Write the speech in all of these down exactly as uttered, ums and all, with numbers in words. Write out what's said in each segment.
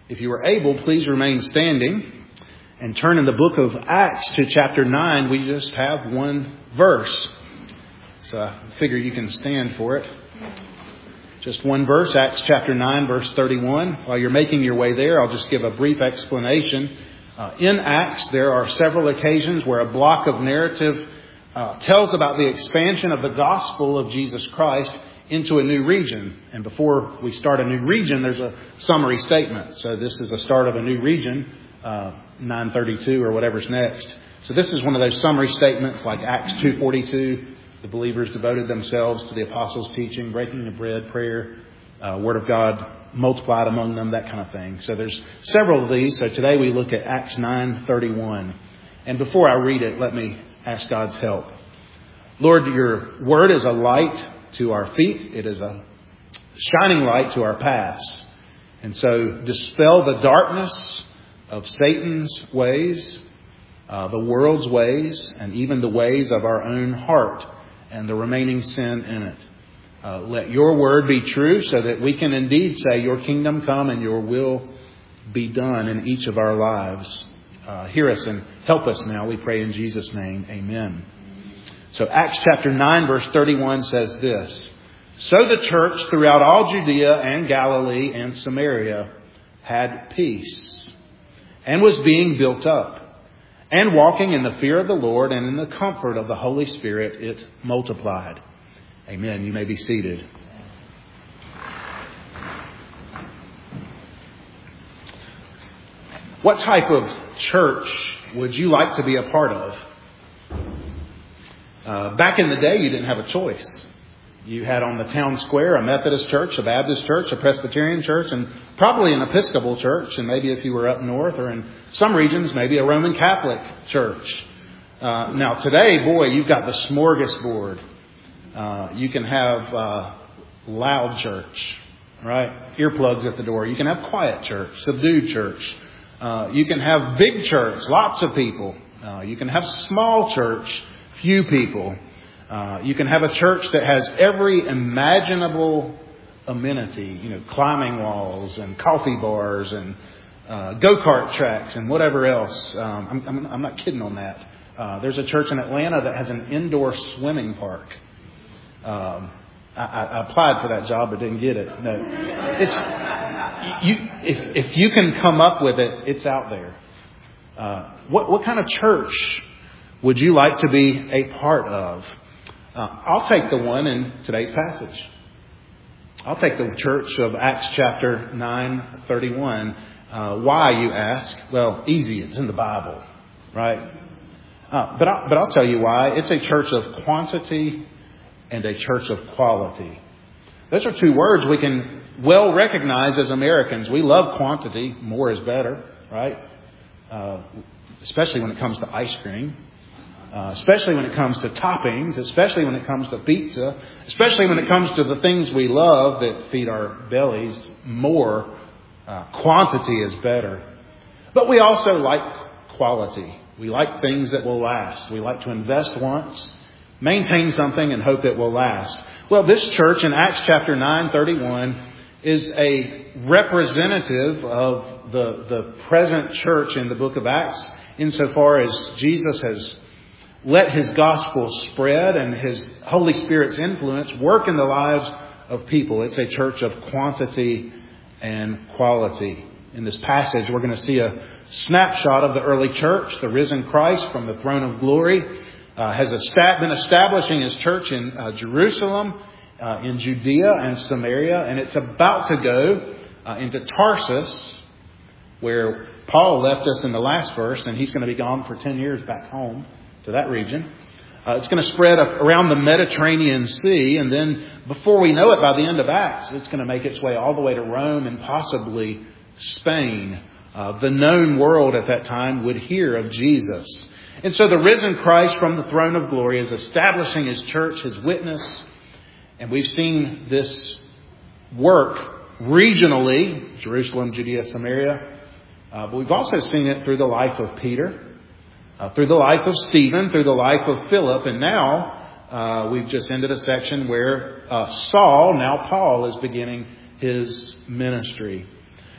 If you are able, please remain standing and turn in the book of Acts to chapter nine. We just have one verse, so I figure you can stand for it. Just one verse, Acts chapter nine, verse thirty-one. While you're making your way there, I'll just give a brief explanation. Uh, in Acts, there are several occasions where a block of narrative uh, tells about the expansion of the gospel of Jesus Christ into a new region. And before we start a new region, there's a summary statement. So this is the start of a new region, uh, nine thirty-two or whatever's next. So this is one of those summary statements like Acts two forty-two. The believers devoted themselves to the apostles' teaching, breaking of bread, prayer, uh, word of God multiplied among them, that kind of thing. So there's several of these. So today we look at Acts nine thirty-one. And before I read it, let me ask God's help. Lord, your word is a light to our feet. It is a shining light to our paths. And so dispel the darkness of Satan's ways, uh, the world's ways, and even the ways of our own heart and the remaining sin in it. Uh, let your word be true so that we can indeed say your kingdom come and your will be done in each of our lives. Uh, hear us and help us now, we pray in Jesus' name. Amen. So Acts chapter nine verse thirty-one says this: So the church throughout all Judea and Galilee and Samaria had peace and was being built up, and walking in the fear of the Lord and in the comfort of the Holy Spirit, it multiplied. Amen. You may be seated. What type of church would you like to be a part of? Uh, back in the day, you didn't have a choice. You had on the town square a Methodist church, a Baptist church, a Presbyterian church, and probably an Episcopal church. And maybe if you were up north or in some regions, maybe a Roman Catholic church. Uh, now today, boy, you've got the smorgasbord. Uh, you can have uh, loud church, right? Earplugs at the door. You can have quiet church, subdued church. Uh, you can have big church, lots of people. Uh, you can have small church, few people. Uh, you can have a church that has every imaginable amenity, you know, climbing walls and coffee bars and uh, go-kart tracks and whatever else. Um, I'm, I'm, I'm not kidding on that. Uh, there's a church in Atlanta that has an indoor swimming park. Um, I, I applied for that job but didn't get it. No, it's you. If, if you can come up with it, it's out there. Uh, what what kind of church would you like to be a part of? Uh, I'll take the one in today's passage. I'll take the church of Acts chapter nine thirty-one. Uh, why, you ask? Well, easy. It's in the Bible, right? Uh, but, I, but I'll tell you why. It's a church of quantity and a church of quality. Those are two words we can well recognize as Americans. We love quantity. More is better, right? Uh, especially when it comes to ice cream. Uh, especially when it comes to toppings, especially when it comes to pizza, especially when it comes to the things we love that feed our bellies. More uh, quantity is better. But we also like quality. We like things that will last. We like to invest once, maintain something, and hope it will last. Well, this church in Acts chapter nine thirty-one is a representative of the, the present church in the book of Acts, insofar as Jesus has let his gospel spread and his Holy Spirit's influence work in the lives of people. It's a church of quantity and quality. In this passage, we're going to see a snapshot of the early church. The risen Christ from the throne of glory uh, has been establishing his church in uh, Jerusalem, uh, in Judea and Samaria, and it's about to go uh, into Tarsus, where Paul left us in the last verse, and he's going to be gone for ten years back home to that region. Uh, it's going to spread up around the Mediterranean Sea, and then before we know it, by the end of Acts, it's going to make its way all the way to Rome and possibly Spain. Uh, the known world at that time would hear of Jesus. And so the risen Christ from the throne of glory is establishing his church, his witness. And we've seen this work regionally, Jerusalem, Judea, Samaria. Uh, but we've also seen it through the life of Peter, uh, through the life of Stephen, through the life of Philip. And now uh, we've just ended a section where uh, Saul, now Paul, is beginning his ministry.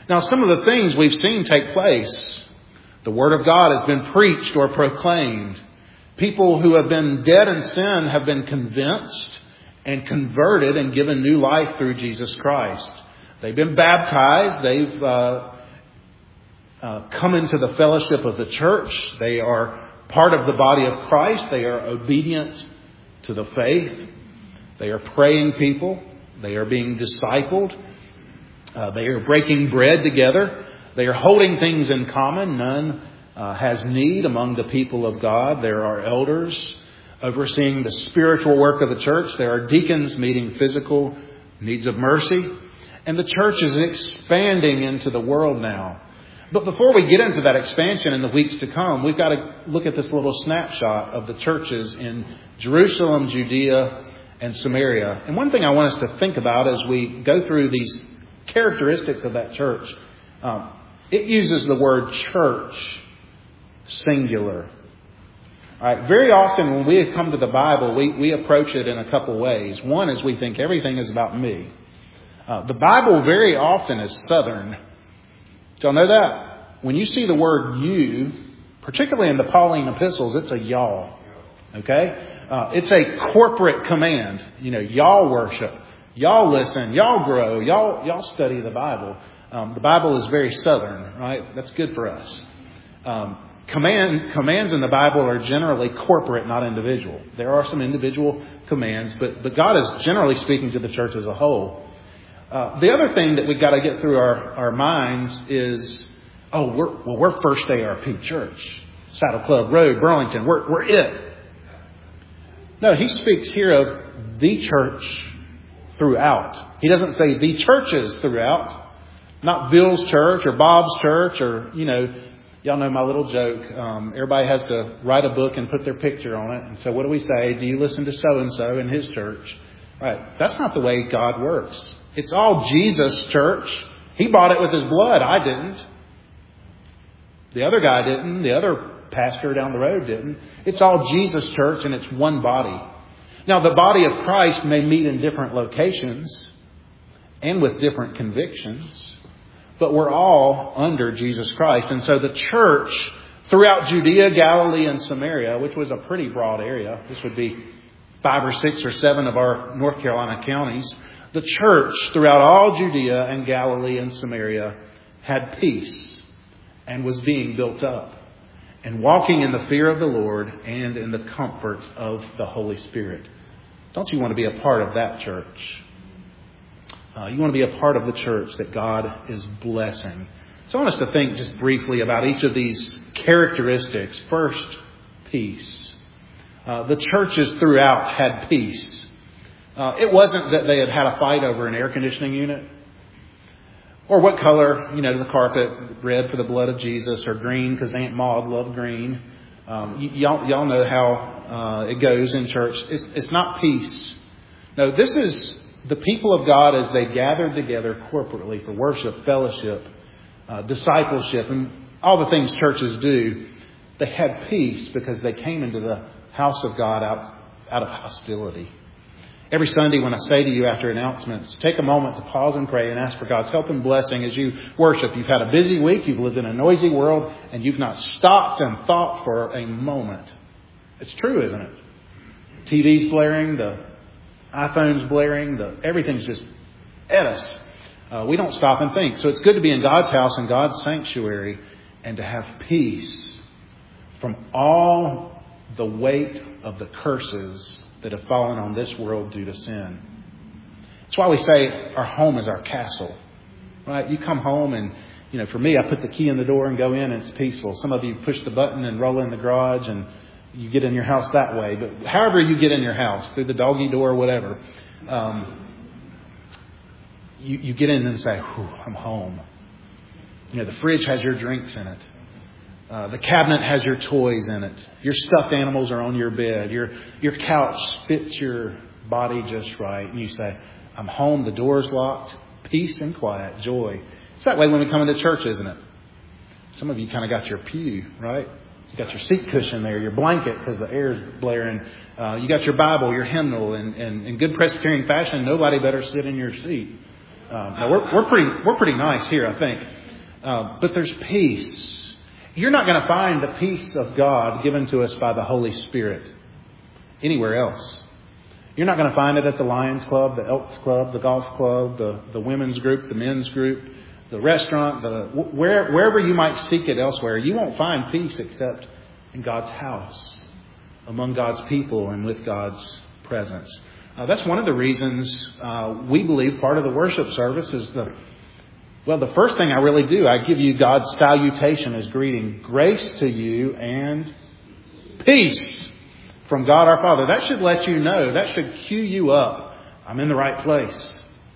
Now, some of the things we've seen take place. The Word of God has been preached or proclaimed. People who have been dead in sin have been convinced and converted and given new life through Jesus Christ. They've been baptized. They've uh, uh, come into the fellowship of the church. They are part of the body of Christ. They are obedient to the faith. They are praying people. They are being discipled. Uh, they are breaking bread together. They are holding things in common. None uh, has need among the people of God. There are elders overseeing the spiritual work of the church. There are deacons meeting physical needs of mercy. And the church is expanding into the world now. But before we get into that expansion in the weeks to come, we've got to look at this little snapshot of the churches in Jerusalem, Judea, and Samaria. And one thing I want us to think about as we go through these characteristics of that church, um, it uses the word church, singular. All right, very often when we come to the Bible, we, we approach it in a couple ways. One is we think everything is about me. Uh, the Bible very often is southern. Do y'all know that? When you see the word you, particularly in the Pauline epistles, it's a y'all. Okay? Uh, it's a corporate command. You know, y'all worship. Y'all listen. Y'all grow. Y'all, y'all study the Bible. Um, the Bible is very southern, right? That's good for us. Um, command commands in the Bible are generally corporate, not individual. There are some individual commands, but, but God is generally speaking to the church as a whole. Uh, the other thing that we've got to get through our, our minds is, oh, we're, well, we're First A R P Church, Saddle Club Road, Burlington. We're, we're it. No, he speaks here of the church throughout. He doesn't say the churches throughout. Not Bill's church or Bob's church or, you know, y'all know my little joke. Um, everybody has to write a book and put their picture on it. And so what do we say? Do you listen to so-and-so in his church? Right. That's not the way God works. It's all Jesus' church. He bought it with his blood. I didn't. The other guy didn't. The other pastor down the road didn't. It's all Jesus' church and it's one body. Now, the body of Christ may meet in different locations and with different convictions, but we're all under Jesus Christ. And so the church throughout Judea, Galilee, and Samaria, which was a pretty broad area, this would be five or six or seven of our North Carolina counties, the church throughout all Judea and Galilee and Samaria had peace and was being built up and walking in the fear of the Lord and in the comfort of the Holy Spirit. Don't you want to be a part of that church? Uh, you want to be a part of the church that God is blessing. So I want us to think just briefly about each of these characteristics. First, peace. Uh, the churches throughout had peace. Uh, it wasn't that they had had a fight over an air conditioning unit or what color, you know, the carpet, red for the blood of Jesus or green because Aunt Maud loved green. Um, y- y'all, y'all know how uh, it goes in church. It's, it's not peace. No, this is the people of God as they gathered together corporately for worship, fellowship, uh, discipleship, and all the things churches do. They had peace because they came into the house of God out, out of hostility. Every Sunday when I say to you after announcements, take a moment to pause and pray and ask for God's help and blessing as you worship. You've had a busy week. You've lived in a noisy world and you've not stopped and thought for a moment. It's true, isn't it? T V's blaring, the iPhone's blaring, the everything's just at us. Uh, we don't stop and think. So it's good to be in God's house and God's sanctuary and to have peace from all the weight of the curses that have fallen on this world due to sin. That's why we say our home is our castle. Right? You come home and, you know, for me, I put the key in the door and go in and it's peaceful. Some of you push the button and roll in the garage and you get in your house that way. But however you get in your house, through the doggy door or whatever, um, you, you get in and say, whew, I'm home. You know, the fridge has your drinks in it. Uh, the cabinet has your toys in it. Your stuffed animals are on your bed. Your your couch fits your body just right. And you say, I'm home. The door's locked. Peace and quiet. Joy. It's that way when we come into church, isn't it? Some of you kind of got your pew, right? You got your seat cushion there, your blanket because the air's blaring. Uh, you got your Bible, your hymnal. And in good Presbyterian fashion, nobody better sit in your seat. Um, no, we're, we're pretty we're pretty nice here, I think. Uh, but there's peace. You're not going to find the peace of God given to us by the Holy Spirit anywhere else. You're not going to find it at the Lions Club, the Elks Club, the golf club, the, the women's group, the men's group, the restaurant, the where, wherever you might seek it elsewhere. You won't find peace except in God's house, among God's people, and with God's presence. Uh, that's one of the reasons uh, we believe part of the worship service is the, well, the first thing I really do, I give you God's salutation as greeting. Grace to you and peace from God our Father. That should let you know, that should cue you up. I'm in the right place.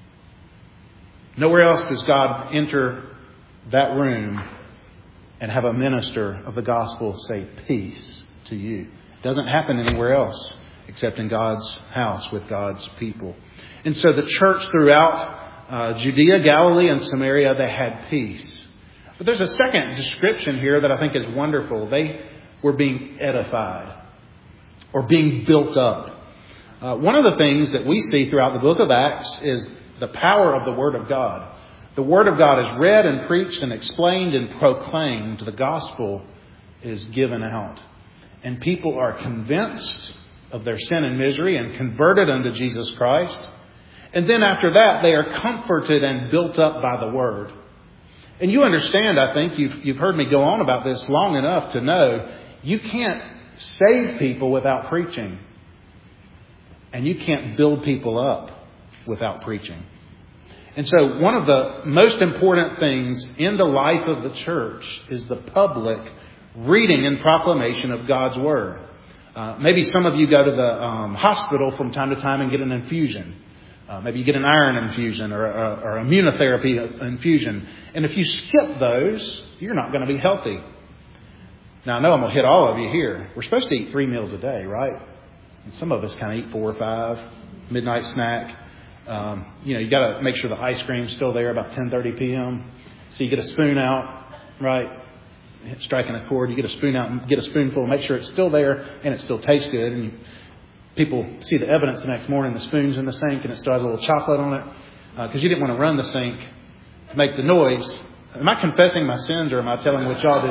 Nowhere else does God enter that room and have a minister of the gospel say peace to you. It doesn't happen anywhere else except in God's house with God's people. And so the church throughout uh, Judea, Galilee, and Samaria, they had peace. But there's a second description here that I think is wonderful. They were being edified or being built up. Uh, one of the things that we see throughout the book of Acts is the power of the Word of God. The Word of God is read and preached and explained and proclaimed. The gospel is given out. And people are convinced of their sin and misery and converted unto Jesus Christ. And then after that, they are comforted and built up by the Word. And you understand, I think, you've, you've heard me go on about this long enough to know you can't save people without preaching. And you can't build people up without preaching. And so one of the most important things in the life of the church is the public reading and proclamation of God's Word. Uh, maybe some of you go to the um, hospital from time to time and get an infusion. Uh, maybe you get an iron infusion or, or, or immunotherapy infusion. And if you skip those, you're not going to be healthy. Now, I know I'm going to hit all of you here. We're supposed to eat three meals a day, right? And some of us kind of eat four or five. Midnight snack. Um, you know, you got to make sure the ice cream's still there about ten thirty p.m. So you get a spoon out, right? Striking a chord, you get a spoon out and get a spoonful, make sure it's still there and it still tastes good. And you, people see the evidence the next morning, the spoon's in the sink and it still has a little chocolate on it because uh, you didn't want to run the sink to make the noise. Am I confessing my sins or am I telling what y'all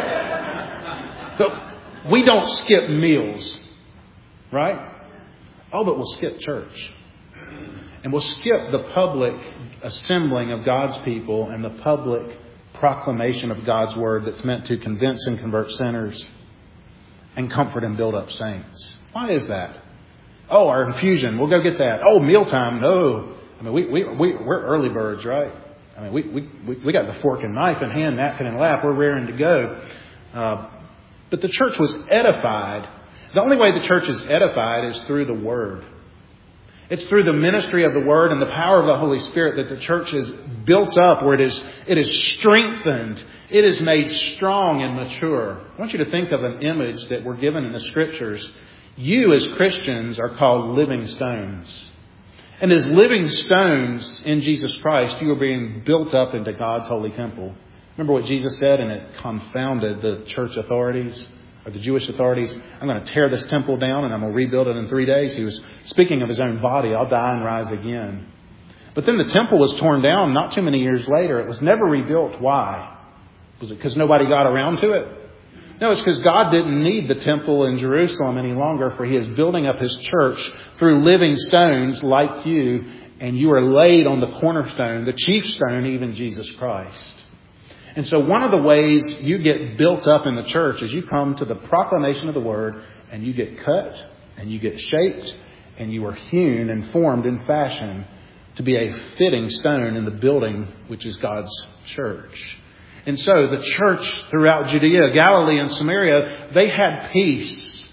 do? So we don't skip meals, right? Oh, but we'll skip church. And we'll skip the public assembling of God's people and the public proclamation of God's Word that's meant to convince and convert sinners and comfort and build up saints. Why is that? Oh, our infusion. We'll go get that. Oh, mealtime. No. I mean, we, we, we, we're early birds, right? I mean, we, we, we, we got the fork and knife in hand, napkin in lap. We're raring to go. Uh, but the church was edified. The only way the church is edified is through the Word. It's through the ministry of the Word and the power of the Holy Spirit that the church is built up, where it is, it is strengthened. It is made strong and mature. I want you to think of an image that we're given in the Scriptures. You as Christians are called living stones. And as living stones in Jesus Christ, you are being built up into God's holy temple. Remember what Jesus said, and it confounded the church authorities. Or the Jewish authorities, I'm going to tear this temple down and I'm going to rebuild it in three days. He was speaking of his own body. I'll die and rise again. But then the temple was torn down not too many years later. It was never rebuilt. Why? Was it because nobody got around to it? No, it's because God didn't need the temple in Jerusalem any longer, for He is building up His church through living stones like you, and you are laid on the cornerstone, the chief stone, even Jesus Christ. And so one of the ways you get built up in the church is you come to the proclamation of the Word and you get cut and you get shaped and you are hewn and formed in fashion to be a fitting stone in the building which is God's church. And so the church throughout Judea, Galilee, and Samaria, they had peace,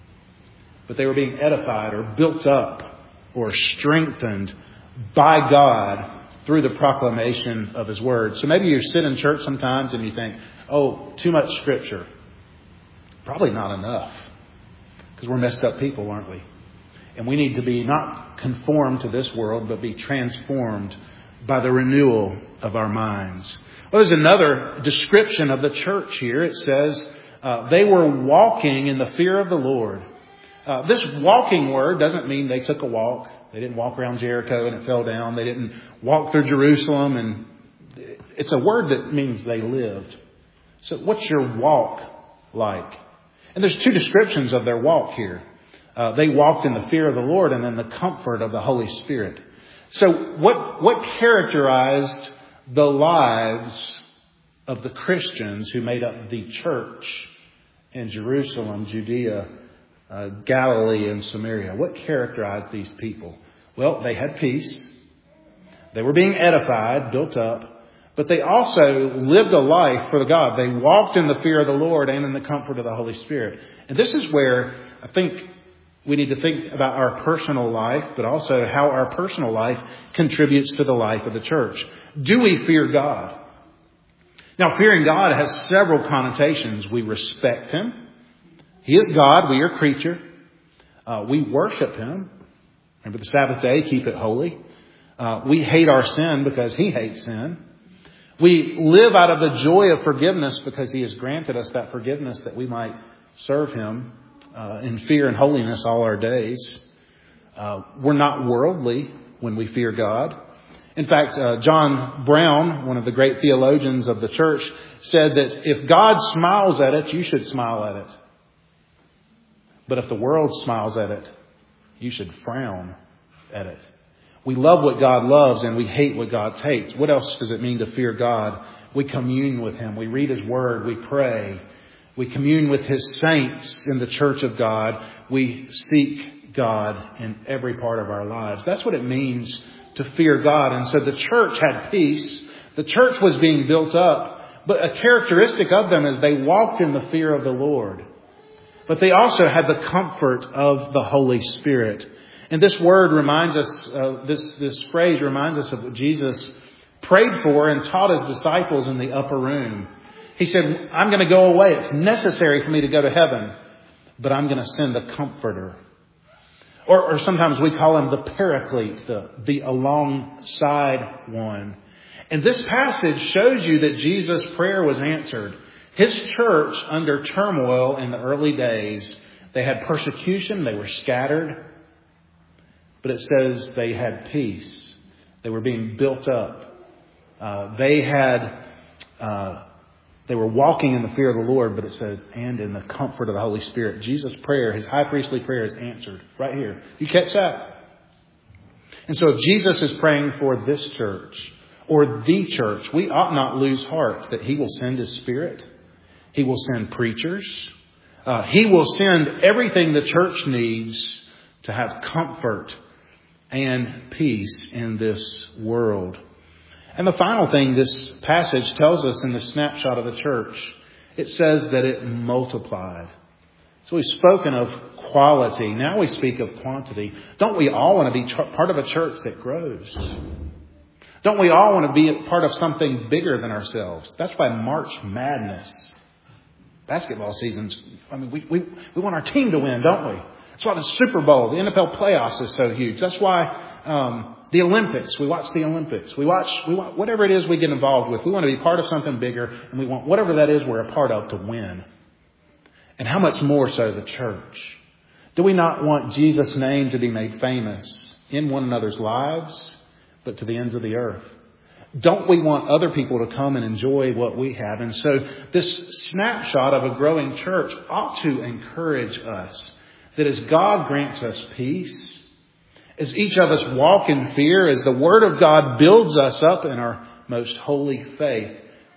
but they were being edified or built up or strengthened by God through the proclamation of His Word. So maybe you sit in church sometimes and you think, oh, too much Scripture. Probably not enough. Because we're messed up people, aren't we? And we need to be not conformed to this world, but be transformed by the renewal of our minds. Well, there's another description of the church here. It says uh, they were walking in the fear of the Lord. Uh, this walking word doesn't mean they took a walk. They didn't walk around Jericho and it fell down. They didn't walk through Jerusalem. And it's a word that means they lived. So what's your walk like? And there's two descriptions of their walk here. Uh, they walked in the fear of the Lord and in the comfort of the Holy Spirit. So what, what characterized the lives of the Christians who made up the church in Jerusalem, Judea, uh, Galilee, and Samaria? What characterized these people? Well, they had peace. They were being edified, built up. But they also lived a life for the God. They walked in the fear of the Lord and in the comfort of the Holy Spirit. And this is where I think we need to think about our personal life, but also how our personal life contributes to the life of the church. Do we fear God? Now, fearing God has several connotations. We respect Him. He is God. We are creature. Uh, we worship Him. Remember the Sabbath day, keep it holy. Uh, we hate our sin because He hates sin. We live out of the joy of forgiveness because He has granted us that forgiveness that we might serve Him uh, in fear and holiness all our days. Uh, we're not worldly when we fear God. In fact, uh, John Brown, one of the great theologians of the church, said that if God smiles at it, you should smile at it. But if the world smiles at it, you should frown at it. We love what God loves and we hate what God hates. What else does it mean to fear God? We commune with Him. We read His Word. We pray. We commune with His saints in the church of God. We seek God in every part of our lives. That's what it means to fear God. And so the church had peace. The church was being built up. But a characteristic of them is they walked in the fear of the Lord. But they also had the comfort of the Holy Spirit. And this word reminds us, uh, this, this phrase reminds us of what Jesus prayed for and taught His disciples in the upper room. He said, I'm going to go away. It's necessary for me to go to heaven, but I'm going to send a comforter. Or, or sometimes we call Him the Paraclete, the, the alongside one. And this passage shows you that Jesus' prayer was answered. His church, under turmoil in the early days, they had persecution, they were scattered. But it says they had peace. They were being built up. Uh, they had, uh, they were walking in the fear of the Lord, but it says, and in the comfort of the Holy Spirit. Jesus' prayer, His high priestly prayer is answered right here. You catch that? And so if Jesus is praying for this church or the church, we ought not lose heart that He will send His Spirit. He will send preachers. Uh, he will send everything the church needs to have comfort and peace in this world. And the final thing this passage tells us in the snapshot of the church, it says that it multiplied. So we've spoken of quality. Now we speak of quantity. Don't we all want to be part of a church that grows? Don't we all want to be a part of something bigger than ourselves? That's why March Madness, basketball seasons, I mean, we, we, we want our team to win, don't we? That's why the Super Bowl, the N F L playoffs is so huge. That's why um, the Olympics, we watch the Olympics. We watch, we want whatever it is we get involved with. We want to be part of something bigger, and we want whatever that is we're a part of to win. And how much more so the church? Do we not want Jesus' name to be made famous in one another's lives, but to the ends of the earth? Don't we want other people to come and enjoy what we have? And so this snapshot of a growing church ought to encourage us that as God grants us peace, as each of us walk in fear, as the Word of God builds us up in our most holy faith,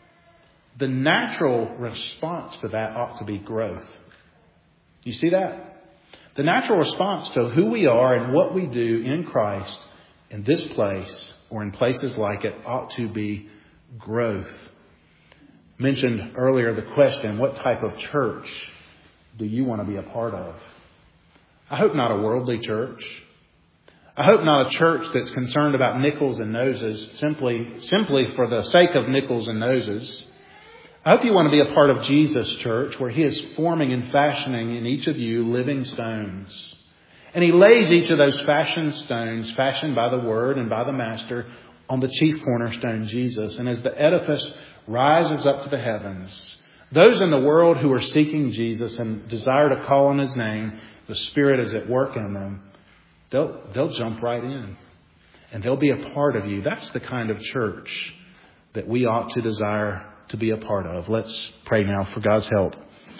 the natural response to that ought to be growth. You see that? The natural response to who we are and what we do in Christ in this place or in places like it ought to be growth. Mentioned earlier the question, what type of church do you want to be a part of? I hope not a worldly church. I hope not a church that's concerned about nickels and noses simply, simply for the sake of nickels and noses. I hope you want to be a part of Jesus' church where He is forming and fashioning in each of you living stones. And He lays each of those fashioned stones, fashioned by the Word and by the Master, on the chief cornerstone, Jesus. And as the edifice rises up to the heavens, those in the world who are seeking Jesus and desire to call on His name, the Spirit is at work in them. they'll, they'll jump right in. And they'll be a part of you. That's the kind of church that we ought to desire to be a part of. Let's pray now for God's help.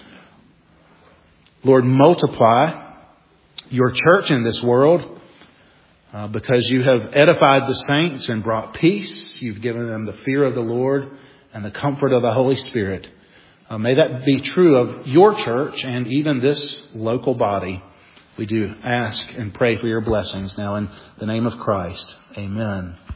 Lord, multiply your church in this world uh, because you have edified the saints and brought peace. You've given them the fear of the Lord and the comfort of the Holy Spirit. Uh, may that be true of your church and even this local body. We do ask and pray for your blessings now in the name of Christ. Amen.